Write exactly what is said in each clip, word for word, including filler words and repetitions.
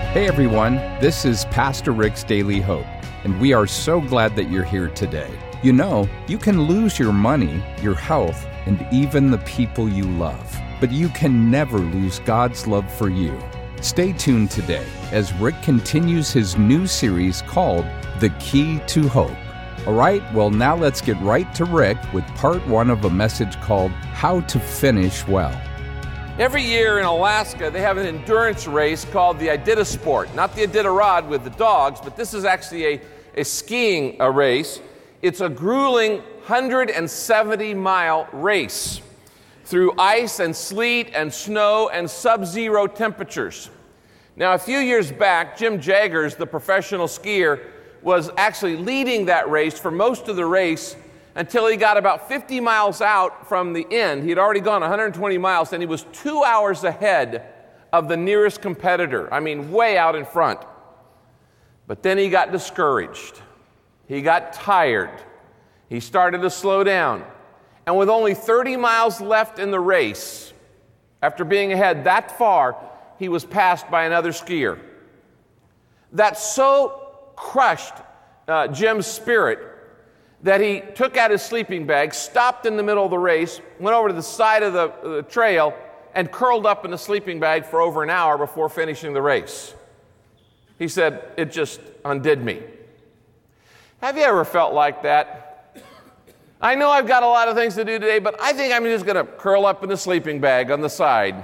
Hey everyone, this is Pastor Rick's Daily Hope, and we are so glad that you're here today. You know, you can lose your money, your health, and even the people you love, but you can never lose God's love for you. Stay tuned today as Rick continues his new series called The Key to Hope. All right, well now let's get right to Rick with part one of a message called How to Finish Well. Every year in Alaska, they have an endurance race called the Iditarod. Not the Iditarod with the dogs, but this is actually a, a skiing a race. It's a grueling one hundred seventy mile race through ice and sleet and snow and sub-zero temperatures. Now, a few years back, Jim Jaggers, the professional skier, was actually leading that race for most of the race until he got about fifty miles out from the end. He had already gone one hundred twenty miles, and he was two hours ahead of the nearest competitor. I mean, way out in front. But then he got discouraged. He got tired. He started to slow down. And with only thirty miles left in the race, after being ahead that far, he was passed by another skier. That so crushed uh, Jim's spirit that he took out his sleeping bag, stopped in the middle of the race, went over to the side of the, the trail, and curled up in the sleeping bag for over an hour before finishing the race. He said, "It just undid me." Have you ever felt like that? I know I've got a lot of things to do today, but I think I'm just going to curl up in the sleeping bag on the side.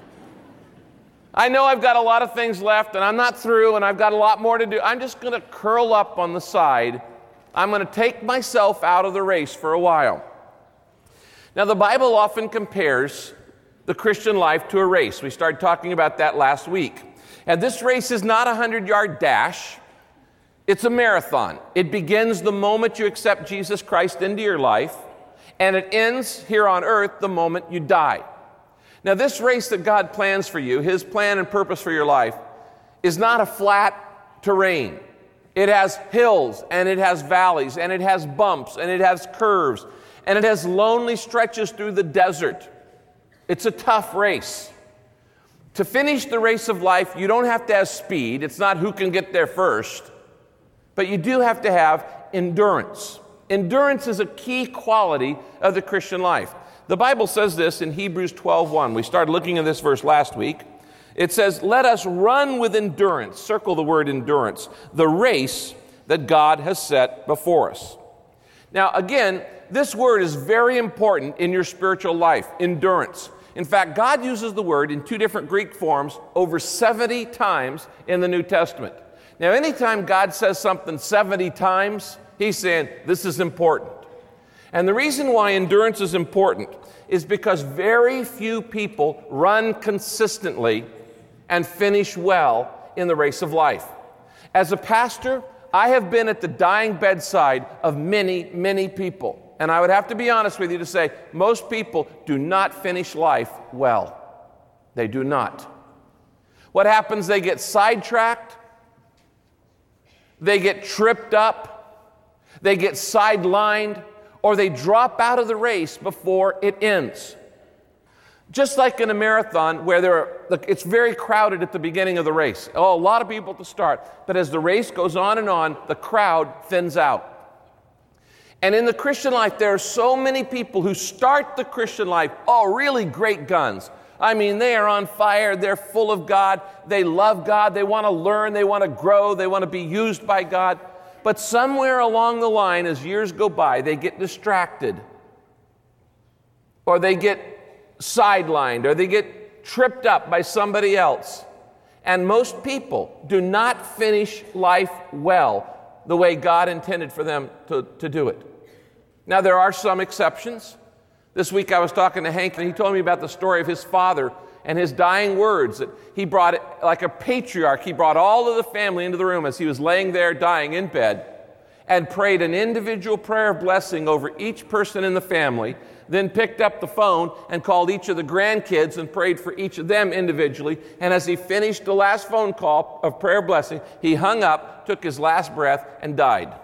I know I've got a lot of things left, and I'm not through, and I've got a lot more to do. I'm just going to curl up on the side. I'm going to take myself out of the race for a while. Now, the Bible often compares the Christian life to a race. We started talking about that last week. And this race is not a hundred-yard dash. It's a marathon. It begins the moment you accept Jesus Christ into your life, and it ends here on earth the moment you die. Now, this race that God plans for you, His plan and purpose for your life, is not a flat terrain. It has hills, and it has valleys, and it has bumps, and it has curves, and it has lonely stretches through the desert. It's a tough race. To finish the race of life, you don't have to have speed. It's not who can get there first. But you do have to have endurance. Endurance is a key quality of the Christian life. The Bible says this in Hebrews twelve one. We started looking at this verse last week. It says, "Let us run with endurance," circle the word endurance, "the race that God has set before us." Now, again, this word is very important in your spiritual life, endurance. In fact, God uses the word in two different Greek forms over seventy times in the New Testament. Now, anytime God says something seventy times, He's saying this is important. And the reason why endurance is important is because very few people run consistently and finish well in the race of life. As a pastor, I have been at the dying bedside of many, many people. And I would have to be honest with you to say, most people do not finish life well. They do not. What happens? They get sidetracked. They get tripped up. They get sidelined. Or they drop out of the race before it ends. Just like in a marathon where there are, it's very crowded at the beginning of the race. Oh, a lot of people at the start. But as the race goes on and on, the crowd thins out. And in the Christian life, there are so many people who start the Christian life, oh, really great guns. I mean, they are on fire. They're full of God. They love God. They want to learn. They want to grow. They want to be used by God. But somewhere along the line, as years go by, they get distracted. Or they get sidelined, or they get tripped up by somebody else. And most people do not finish life well the way God intended for them to, to do it. Now, there are some exceptions. This week I was talking to Hank, and he told me about the story of his father and his dying words, that he brought it like a patriarch. He brought all of the family into the room as he was laying there dying in bed and prayed an individual prayer of blessing over each person in the family, then picked up the phone and called each of the grandkids and prayed for each of them individually. And as he finished the last phone call of prayer blessing, he hung up, took his last breath, and died.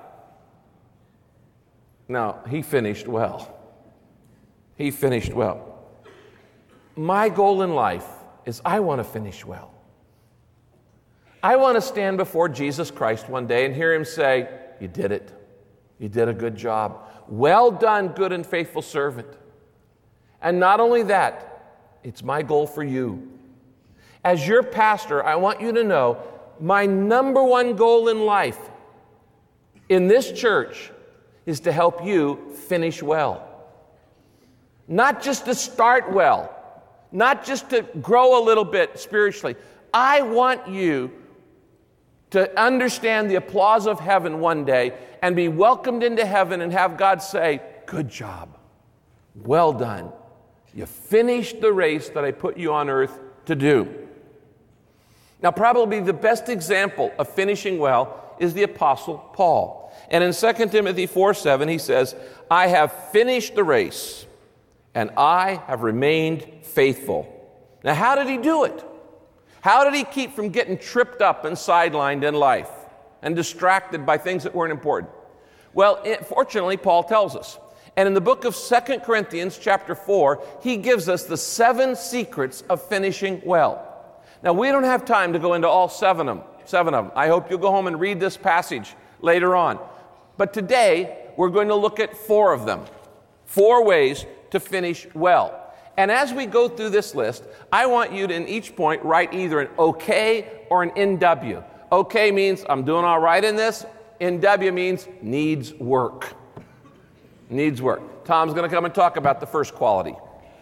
Now, he finished well. He finished well. My goal in life is I want to finish well. I want to stand before Jesus Christ one day and hear him say, you did it. You did a good job. Well done, good and faithful servant. And not only that, it's my goal for you. As your pastor, I want you to know my number one goal in life in this church is to help you finish well. Not just to start well, not just to grow a little bit spiritually. I want you to understand the applause of heaven one day and be welcomed into heaven and have God say, good job, well done. You finished the race that I put you on earth to do. Now, probably the best example of finishing well is the Apostle Paul. And in Second Timothy four seven, he says, I have finished the race, and I have remained faithful. Now, how did he do it? How did he keep from getting tripped up and sidelined in life and distracted by things that weren't important? Well, it, fortunately, Paul tells us. And in the book of Second Corinthians chapter four, he gives us the seven secrets of finishing well. Now, we don't have time to go into all seven of them. Seven of them. I hope you'll go home and read this passage later on. But today, we're going to look at four of them. Four ways to finish well. And as we go through this list, I want you to, in each point, write either an okay or an N W. Okay means I'm doing all right in this. N W means needs work. Needs work. Tom's going to come and talk about the first quality.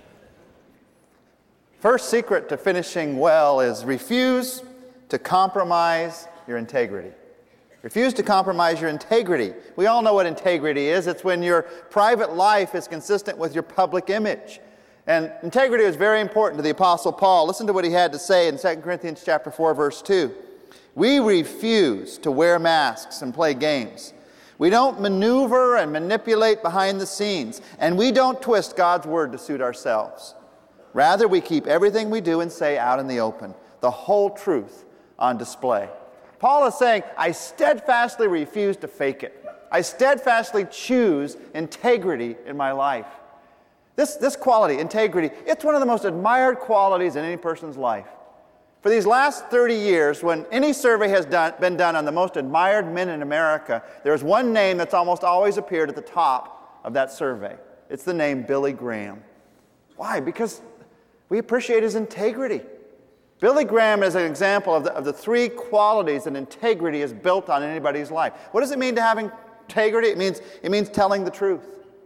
First secret to finishing well is refuse to compromise your integrity. Refuse to compromise your integrity. We all know what integrity is. It's when your private life is consistent with your public image. And integrity is very important to the Apostle Paul. Listen to what he had to say in Second Corinthians chapter four, verse two. We refuse to wear masks and play games. We don't maneuver and manipulate behind the scenes. And we don't twist God's word to suit ourselves. Rather, we keep everything we do and say out in the open, the whole truth on display. Paul is saying, I steadfastly refuse to fake it. I steadfastly choose integrity in my life. This, this quality, integrity, it's one of the most admired qualities in any person's life. For these last thirty years, when any survey has done, been done on the most admired men in America, there's one name that's almost always appeared at the top of that survey. It's the name Billy Graham. Why? Because we appreciate his integrity. Billy Graham is an example of the, of the three qualities that integrity is built on in anybody's life. What does it mean to have integrity? It means, it means telling the truth.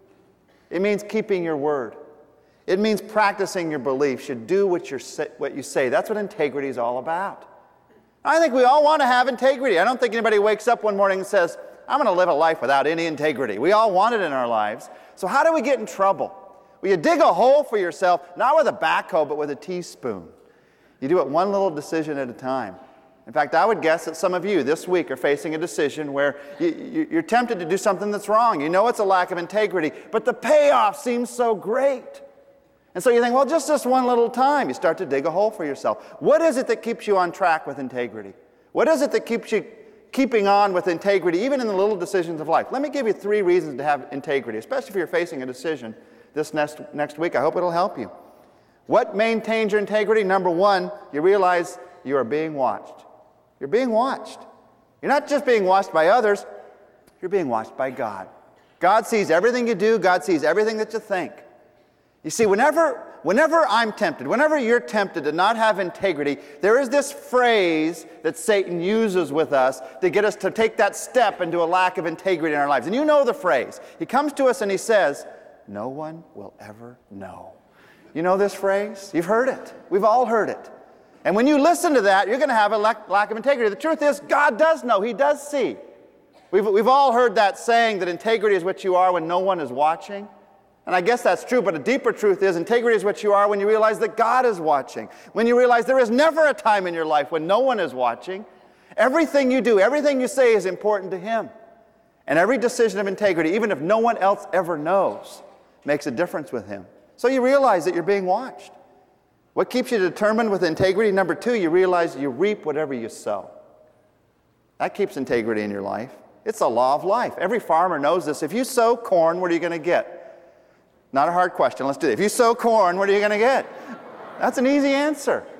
It means keeping your word. It means practicing your beliefs. You do what, you're, what you say. That's what integrity is all about. I think we all want to have integrity. I don't think anybody wakes up one morning and says, I'm going to live a life without any integrity. We all want it in our lives. So how do we get in trouble? Well, you dig a hole for yourself, not with a backhoe, but with a teaspoon. You do it one little decision at a time. In fact, I would guess that some of you this week are facing a decision where you, you're tempted to do something that's wrong. You know it's a lack of integrity, but the payoff seems so great. And so you think, well, just this one little time, you start to dig a hole for yourself. What is it that keeps you on track with integrity? What is it that keeps you keeping on with integrity, even in the little decisions of life? Let me give you three reasons to have integrity, especially if you're facing a decision this next, next week. I hope it'll help you. What maintains your integrity? Number one, you realize you are being watched. You're being watched. You're not just being watched by others, you're being watched by God. God sees everything you do. God sees everything that you think. You see, whenever, whenever I'm tempted, whenever you're tempted to not have integrity, there is this phrase that Satan uses with us to get us to take that step into a lack of integrity in our lives. And you know the phrase. He comes to us and he says, no one will ever know. You know this phrase? You've heard it. We've all heard it. And when you listen to that, you're going to have a lack, lack of integrity. The truth is, God does know. He does see. We've, we've all heard that saying that integrity is what you are when no one is watching. And I guess that's true, but a deeper truth is integrity is what you are when you realize that God is watching. When you realize there is never a time in your life when no one is watching. Everything you do, everything you say is important to Him. And every decision of integrity, even if no one else ever knows, makes a difference with Him. So you realize that you're being watched. What keeps you determined with integrity? Number two, you realize you reap whatever you sow. That keeps integrity in your life. It's a law of life. Every farmer knows this. If you sow corn, what are you going to get? Not a hard question. Let's do it. If you sow corn, what are you going to get? That's an easy answer.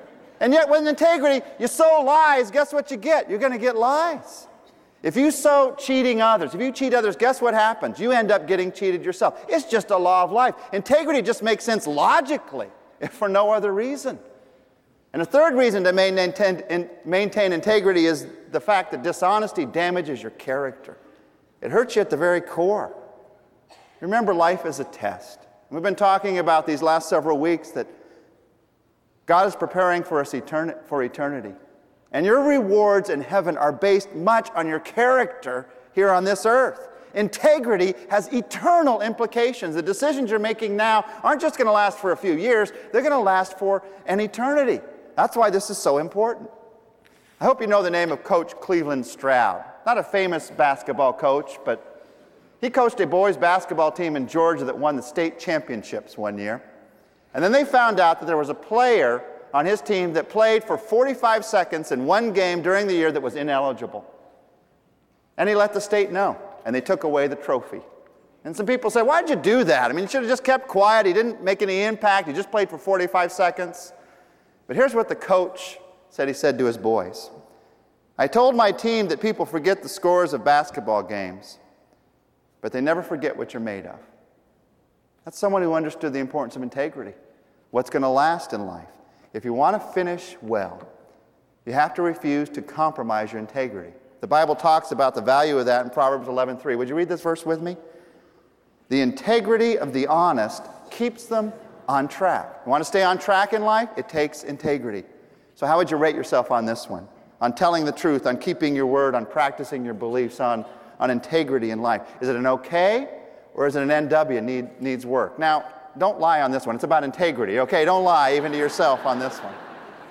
And yet with integrity, you sow lies, guess what you get? You're going to get lies. If you sow cheating others, if you cheat others, guess what happens? You end up getting cheated yourself. It's just a law of life. Integrity just makes sense logically, if for no other reason. And the third reason to maintain, maintain integrity is the fact that dishonesty damages your character. It hurts you at the very core. Remember, life is a test. We've been talking about these last several weeks that God is preparing for us etern- for eternity. And your rewards in heaven are based much on your character here on this earth. Integrity has eternal implications. The decisions you're making now aren't just going to last for a few years, they're going to last for an eternity. That's why this is so important. I hope you know the name of Coach Cleveland Stroud. Not a famous basketball coach, but he coached a boys basketball team in Georgia that won the state championships one year. And then they found out that there was a player on his team that played for forty-five seconds in one game during the year that was ineligible. And he let the state know, and they took away the trophy. And some people say, why'd you do that? I mean, you should have just kept quiet. He didn't make any impact. He just played for forty-five seconds. But here's what the coach said he said to his boys. I told my team that people forget the scores of basketball games, but they never forget what you're made of. That's someone who understood the importance of integrity, what's going to last in life. If you want to finish well, you have to refuse to compromise your integrity. The Bible talks about the value of that in Proverbs eleven three. Would you read this verse with me? The integrity of the honest keeps them on track. You want to stay on track in life? It takes integrity. So how would you rate yourself on this one? On telling the truth, on keeping your word, on practicing your beliefs, on, on integrity in life. Is it an okay or is it an N W, need, needs work? Now, don't lie on this one. It's about integrity, okay? Don't lie even to yourself on this one.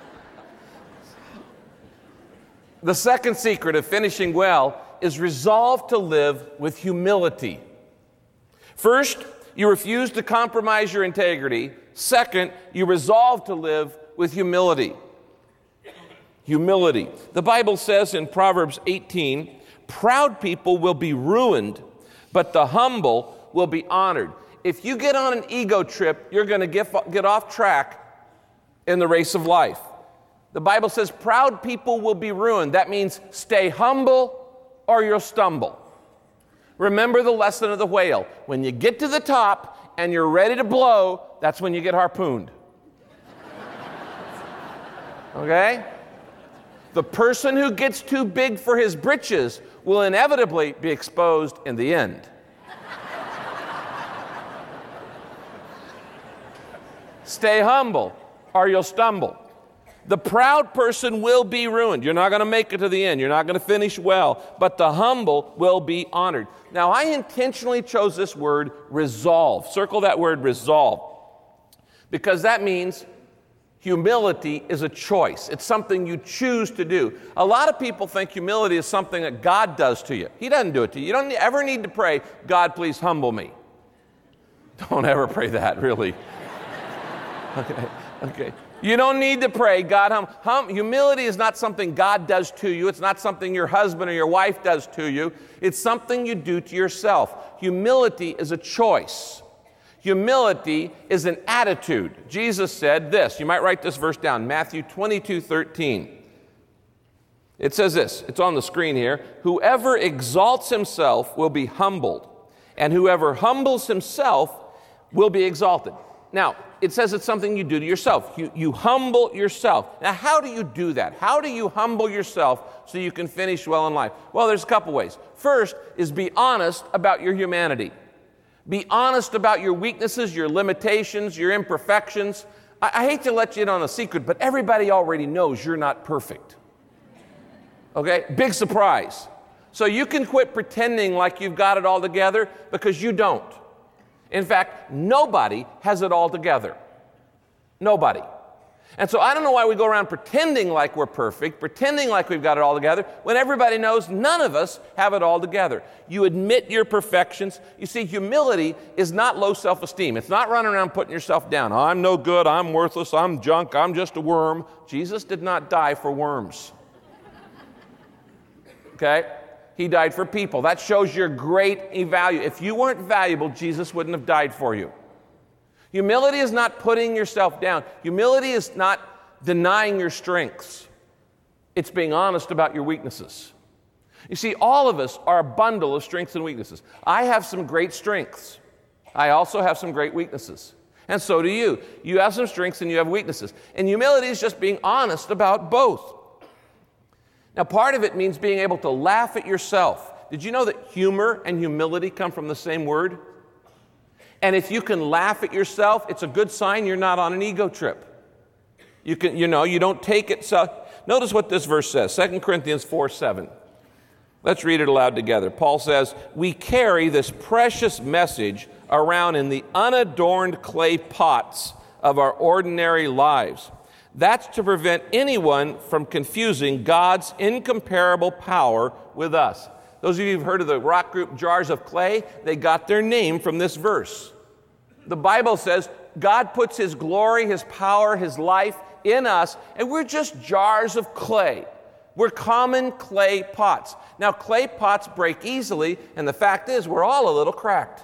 The second secret of finishing well is resolve to live with humility. First, you refuse to compromise your integrity. Second, you resolve to live with humility. Humility. The Bible says in Proverbs eighteen, proud people will be ruined, but the humble will be honored. If you get on an ego trip, you're going to get, get off track in the race of life. The Bible says proud people will be ruined. That means stay humble or you'll stumble. Remember the lesson of the whale. When you get to the top and you're ready to blow, that's when you get harpooned. Okay? The person who gets too big for his britches will inevitably be exposed in the end. Stay humble or you'll stumble. The proud person will be ruined. You're not going to make it to the end. You're not going to finish well. But the humble will be honored. Now, I intentionally chose this word, resolve. Circle that word, resolve. Because that means humility is a choice. It's something you choose to do. A lot of people think humility is something that God does to you. He doesn't do it to you. You don't ever need to pray, God, please humble me. Don't ever pray that, really. Okay, okay. You don't need to pray, God, hum, hum. Humility is not something God does to you. It's not something your husband or your wife does to you. It's something you do to yourself. Humility is a choice. Humility is an attitude. Jesus said this. You might write this verse down, Matthew twenty-two thirteen. It says this. It's on the screen here. Whoever exalts himself will be humbled, and whoever humbles himself will be exalted. Now, it says it's something you do to yourself. You, you humble yourself. Now, how do you do that? How do you humble yourself so you can finish well in life? Well, there's a couple ways. First is be honest about your humanity. Be honest about your weaknesses, your limitations, your imperfections. I, I hate to let you in on a secret, but everybody already knows you're not perfect. Okay? Big surprise. So you can quit pretending like you've got it all together because you don't. In fact, nobody has it all together. Nobody. And so I don't know why we go around pretending like we're perfect, pretending like we've got it all together, when everybody knows none of us have it all together. You admit your perfections. You see, humility is not low self-esteem. It's not running around putting yourself down. I'm no good, I'm worthless, I'm junk, I'm just a worm. Jesus did not die for worms. Okay? He died for people. That shows your great value. If you weren't valuable, Jesus wouldn't have died for you. Humility is not putting yourself down. Humility is not denying your strengths. It's being honest about your weaknesses. You see, all of us are a bundle of strengths and weaknesses. I have some great strengths. I also have some great weaknesses. And so do you. You have some strengths and you have weaknesses. And humility is just being honest about both. Now, part of it means being able to laugh at yourself. Did you know that humor and humility come from the same word? And if you can laugh at yourself, it's a good sign you're not on an ego trip. You can, you know, you don't take it so. Notice what this verse says, Second Corinthians four seven. Let's read it aloud together. Paul says, "We carry this precious message around in the unadorned clay pots of our ordinary lives. That's to prevent anyone from confusing God's incomparable power with us." Those of you who've heard of the rock group Jars of Clay, they got their name from this verse. The Bible says God puts His glory, His power, His life in us, and we're just jars of clay. We're common clay pots. Now, clay pots break easily, and the fact is we're all a little cracked.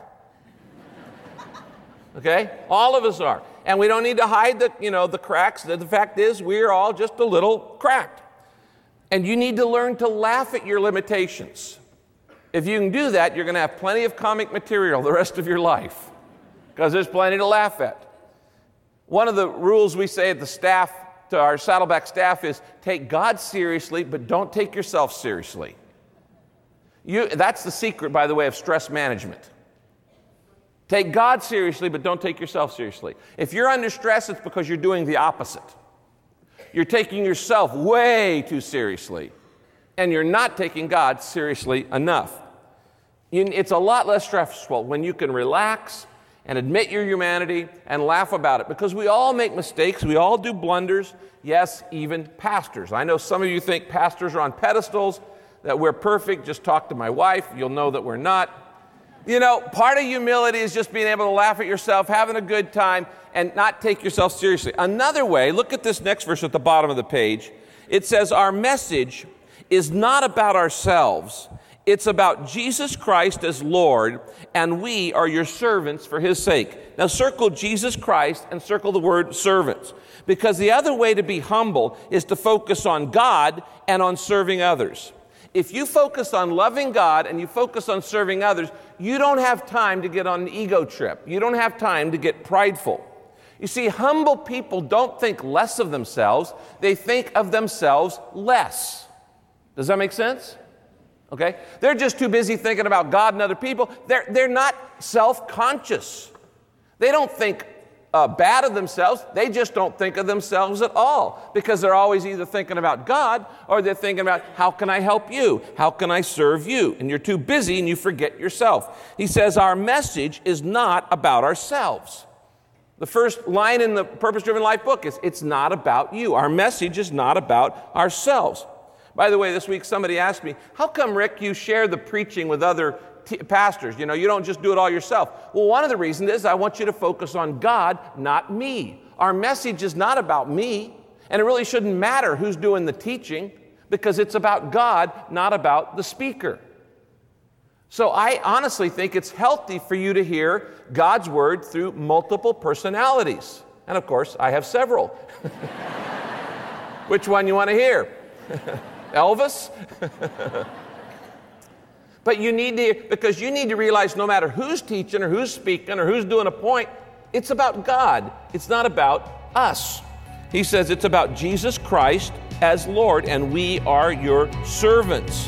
Okay? All of us are. And we don't need to hide the, you know, the cracks. The fact is we're all just a little cracked. And you need to learn to laugh at your limitations. If you can do that, you're going to have plenty of comic material the rest of your life, because there's plenty to laugh at. One of the rules we say at the staff, to our Saddleback staff, is take God seriously, but don't take yourself seriously. You, that's the secret, by the way, of stress management. Take God seriously, but don't take yourself seriously. If you're under stress, it's because you're doing the opposite. You're taking yourself way too seriously, and you're not taking God seriously enough. You, it's a lot less stressful when you can relax and admit your humanity and laugh about it, because we all make mistakes, we all do blunders, yes, even pastors. I know some of you think pastors are on pedestals, that we're perfect. Just talk to my wife, you'll know that we're not. You know, part of humility is just being able to laugh at yourself, having a good time, and not take yourself seriously. Another way, look at this next verse at the bottom of the page. It says, "Our message is not about ourselves. It's about Jesus Christ as Lord, and we are your servants for His sake." Now circle Jesus Christ and circle the word servants, because the other way to be humble is to focus on God and on serving others. If you focus on loving God and you focus on serving others, you don't have time to get on an ego trip. You don't have time to get prideful. You see, humble people don't think less of themselves. They think of themselves less. Does that make sense? Okay? They're just too busy thinking about God and other people. They're, they're not self-conscious. They don't think uh, bad of themselves. They just don't think of themselves at all, because they're always either thinking about God or they're thinking about, how can I help you? How can I serve you? And you're too busy and you forget yourself. He says our message is not about ourselves. The first line in the Purpose Driven Life book is, it's not about you. Our message is not about ourselves. By the way, this week somebody asked me, how come, Rick, you share the preaching with other t- pastors? You know, you don't just do it all yourself. Well, one of the reasons is I want you to focus on God, not me. Our message is not about me, and it really shouldn't matter who's doing the teaching, because it's about God, not about the speaker. So I honestly think it's healthy for you to hear God's word through multiple personalities. And of course, I have several. Which one you want to hear? Elvis? But you need to, because you need to realize no matter who's teaching or who's speaking or who's doing a point, it's about God. It's not about us. He says it's about Jesus Christ as Lord, and we are your servants.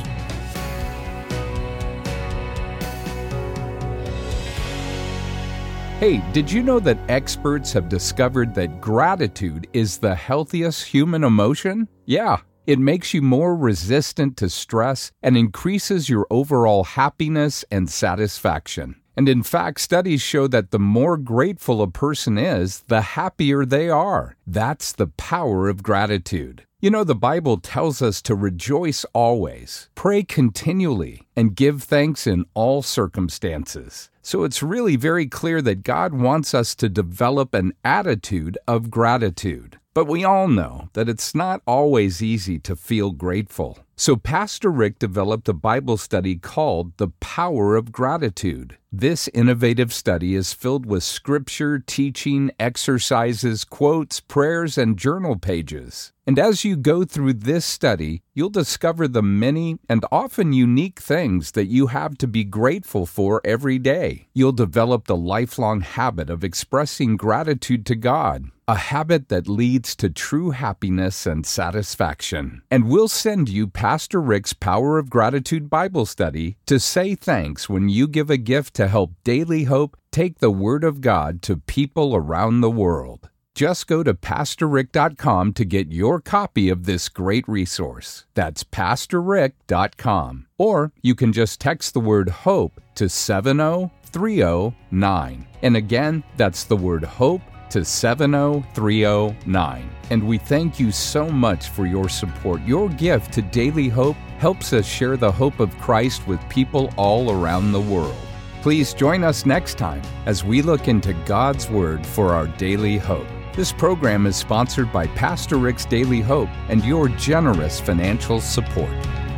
Hey, did you know that experts have discovered that gratitude is the healthiest human emotion? Yeah. It makes you more resistant to stress and increases your overall happiness and satisfaction. And in fact, studies show that the more grateful a person is, the happier they are. That's the power of gratitude. You know, the Bible tells us to rejoice always, pray continually, and give thanks in all circumstances. So it's really very clear that God wants us to develop an attitude of gratitude. But we all know that it's not always easy to feel grateful. So Pastor Rick developed a Bible study called The Power of Gratitude. This innovative study is filled with scripture, teaching, exercises, quotes, prayers, and journal pages. And as you go through this study, you'll discover the many and often unique things that you have to be grateful for every day. You'll develop the lifelong habit of expressing gratitude to God, a habit that leads to true happiness and satisfaction. And we'll send you Pastor Rick's Power of Gratitude Bible Study to say thanks when you give a gift to help Daily Hope take the Word of God to people around the world. Just go to pastor rick dot com to get your copy of this great resource. That's pastor rick dot com. Or you can just text the word HOPE to seven oh three oh nine. And again, that's the word HOPE to seven oh three oh nine. And we thank you so much for your support. Your gift to Daily Hope helps us share the hope of Christ with people all around the world. Please join us next time as we look into God's Word for our daily hope. This program is sponsored by Pastor Rick's Daily Hope and your generous financial support.